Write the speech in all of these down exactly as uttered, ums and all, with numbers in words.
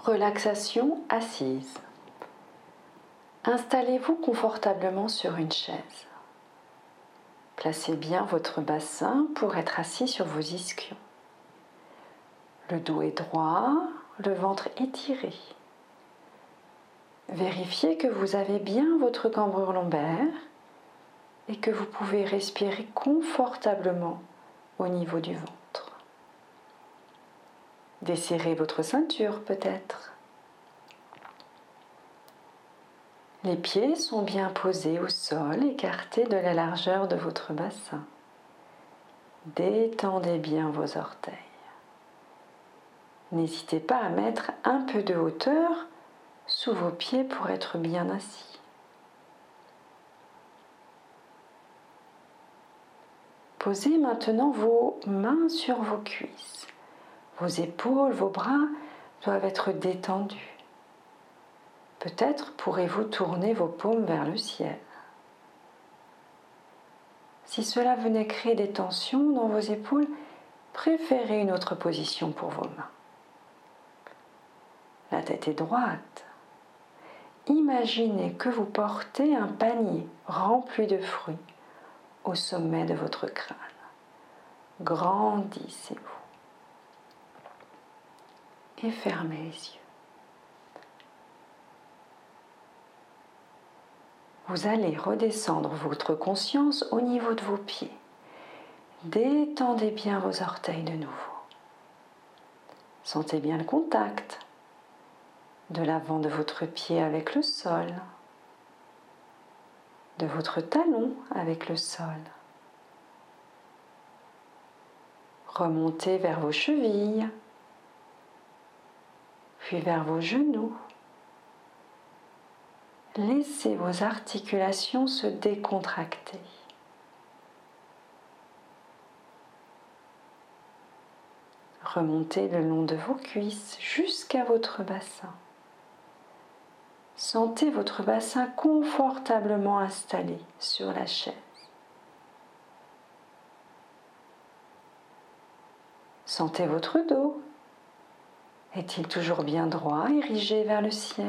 Relaxation assise. Installez-vous confortablement sur une chaise. Placez bien votre bassin pour être assis sur vos ischions. Le dos est droit, le ventre étiré. Vérifiez que vous avez bien votre cambrure lombaire et que vous pouvez respirer confortablement au niveau du ventre. Desserrez votre ceinture peut-être. Les pieds sont bien posés au sol, écartés de la largeur de votre bassin. Détendez bien vos orteils. N'hésitez pas à mettre un peu de hauteur sous vos pieds pour être bien assis. Posez maintenant vos mains sur vos cuisses. Vos épaules, vos bras doivent être détendus. Peut-être pourrez-vous tourner vos paumes vers le ciel. Si cela venait créer des tensions dans vos épaules, préférez une autre position pour vos mains. La tête est droite. Imaginez que vous portez un panier rempli de fruits au sommet de votre crâne. Grandissez-vous. Et fermez les yeux. Vous allez redescendre votre conscience au niveau de vos pieds. Détendez bien vos orteils de nouveau. Sentez bien le contact de l'avant de votre pied avec le sol, de votre talon avec le sol. Remontez vers vos chevilles, puis vers vos genoux. Laissez vos articulations se décontracter. Remontez le long de vos cuisses jusqu'à votre bassin. Sentez votre bassin confortablement installé sur la chaise. Sentez votre dos. Est-il toujours bien droit, érigé vers le ciel ?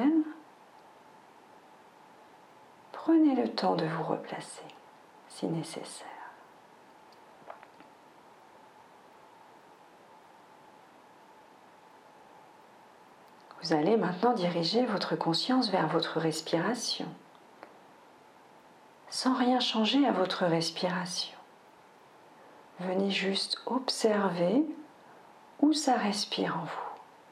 Prenez le temps de vous replacer, si nécessaire. Vous allez maintenant diriger votre conscience vers votre respiration, sans rien changer à votre respiration. Venez juste observer où ça respire en vous.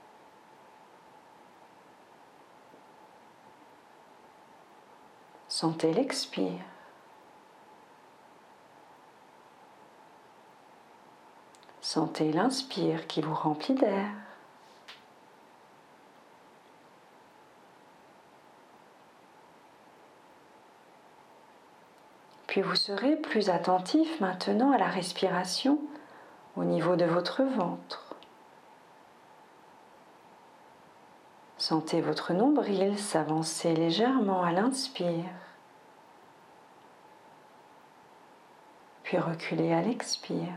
Sentez l'expire. Sentez l'inspire qui vous remplit d'air. Puis vous serez plus attentif maintenant à la respiration au niveau de votre ventre. Sentez votre nombril s'avancer légèrement à l'inspire, puis reculer à l'expire.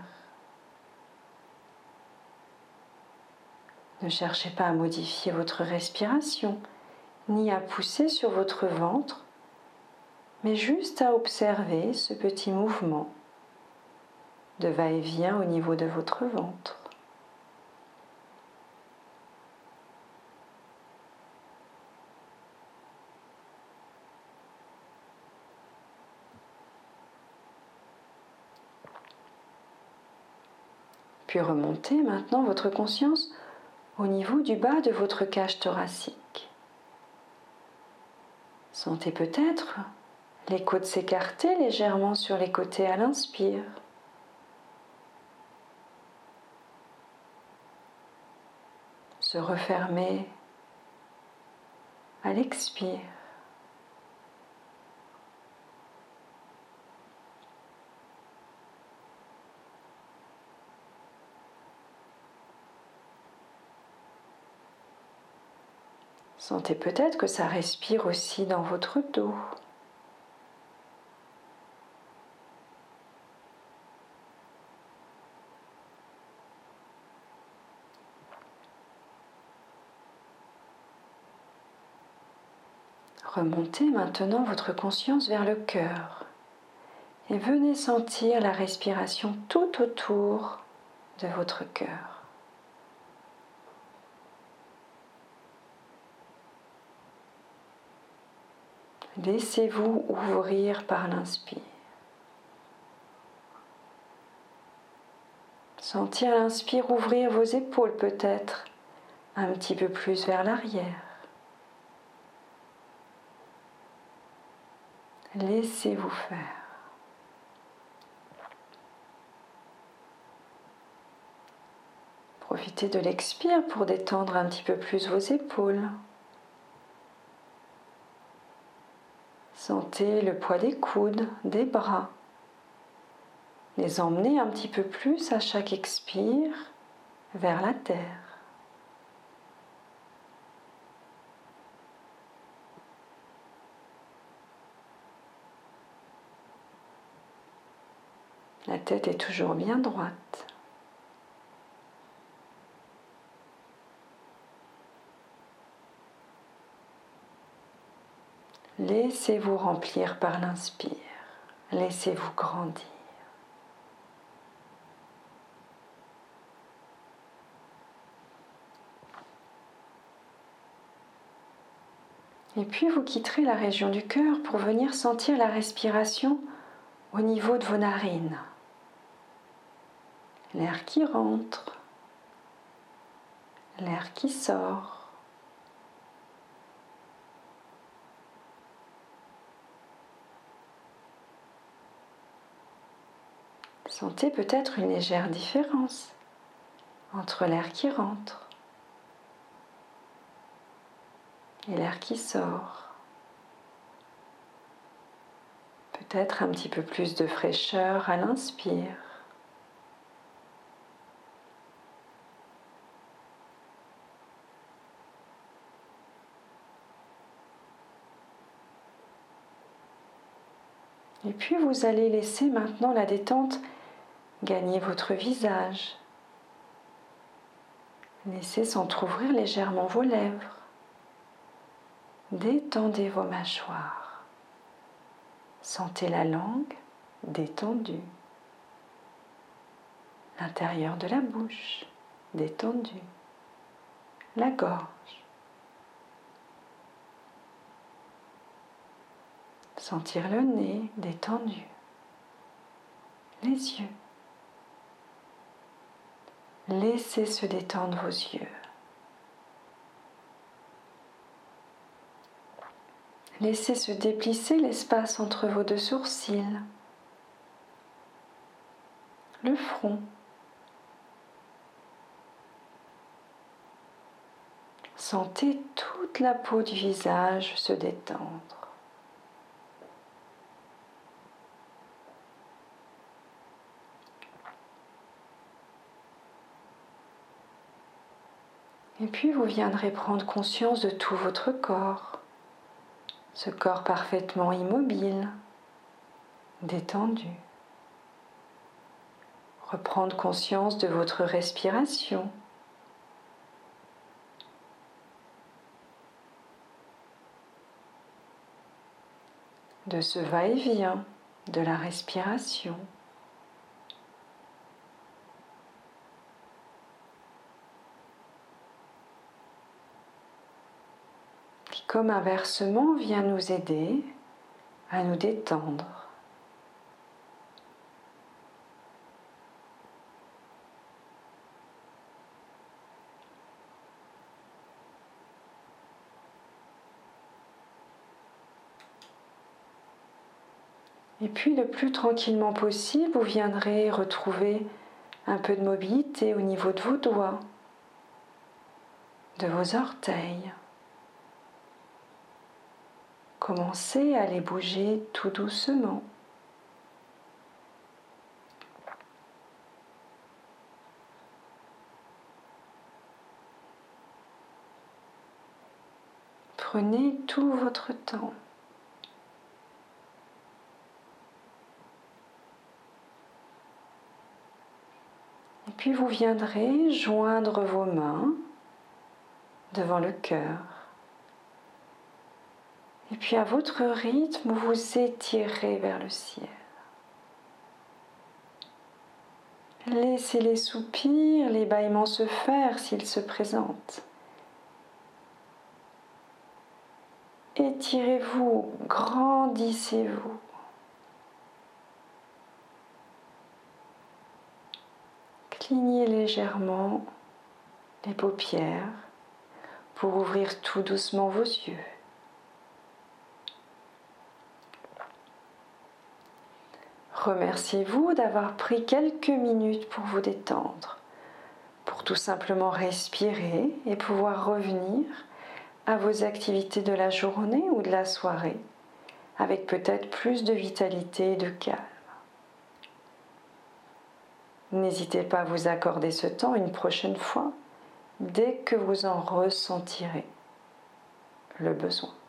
Ne cherchez pas à modifier votre respiration, ni à pousser sur votre ventre, mais juste à observer ce petit mouvement de va-et-vient au niveau de votre ventre. Puis remontez maintenant votre conscience au niveau du bas de votre cage thoracique. Sentez peut-être les côtes s'écarter légèrement sur les côtés à l'inspire. Se refermer à l'expire. Sentez peut-être que ça respire aussi dans votre dos. Remontez maintenant votre conscience vers le cœur et venez sentir la respiration tout autour de votre cœur. Laissez-vous ouvrir par l'inspire. Sentir l'inspire ouvrir vos épaules peut-être un petit peu plus vers l'arrière. Laissez-vous faire. Profitez de l'expire pour détendre un petit peu plus vos épaules. Sentez le poids des coudes, des bras. Les emmenez un petit peu plus à chaque expire vers la terre. La tête est toujours bien droite. Laissez-vous remplir par l'inspire. Laissez-vous grandir. Et puis vous quitterez la région du cœur pour venir sentir la respiration au niveau de vos narines. L'air qui rentre, l'air qui sort. Sentez peut-être une légère différence entre l'air qui rentre et l'air qui sort. Peut-être un petit peu plus de fraîcheur à l'inspire. Et puis vous allez laisser maintenant la détente gagner votre visage. Laissez s'entrouvrir légèrement vos lèvres. Détendez vos mâchoires. Sentez la langue détendue. L'intérieur de la bouche détendu. La gorge. Sentir le nez détendu. Les yeux. Laissez se détendre vos yeux. Laissez se déplisser l'espace entre vos deux sourcils, le front. Sentez toute la peau du visage se détendre. Et puis vous viendrez prendre conscience de tout votre corps, ce corps parfaitement immobile, détendu. Reprendre conscience de votre respiration. De ce va-et-vient de la respiration. Qui, comme inversement, vient nous aider à nous détendre. Et puis le plus tranquillement possible, vous viendrez retrouver un peu de mobilité au niveau de vos doigts, de vos orteils. Commencez à les bouger tout doucement. Prenez tout votre temps. Et puis vous viendrez joindre vos mains devant le cœur Et puis à votre rythme, vous étirez vers le ciel. Laissez les soupirs, les bâillements se faire s'ils se présentent. Étirez-vous, grandissez-vous. Clignez légèrement les paupières pour ouvrir tout doucement vos yeux. Remerciez-vous d'avoir pris quelques minutes pour vous détendre, pour tout simplement respirer et pouvoir revenir à vos activités de la journée ou de la soirée avec peut-être plus de vitalité et de calme. N'hésitez pas à vous accorder ce temps une prochaine fois dès que vous en ressentirez le besoin.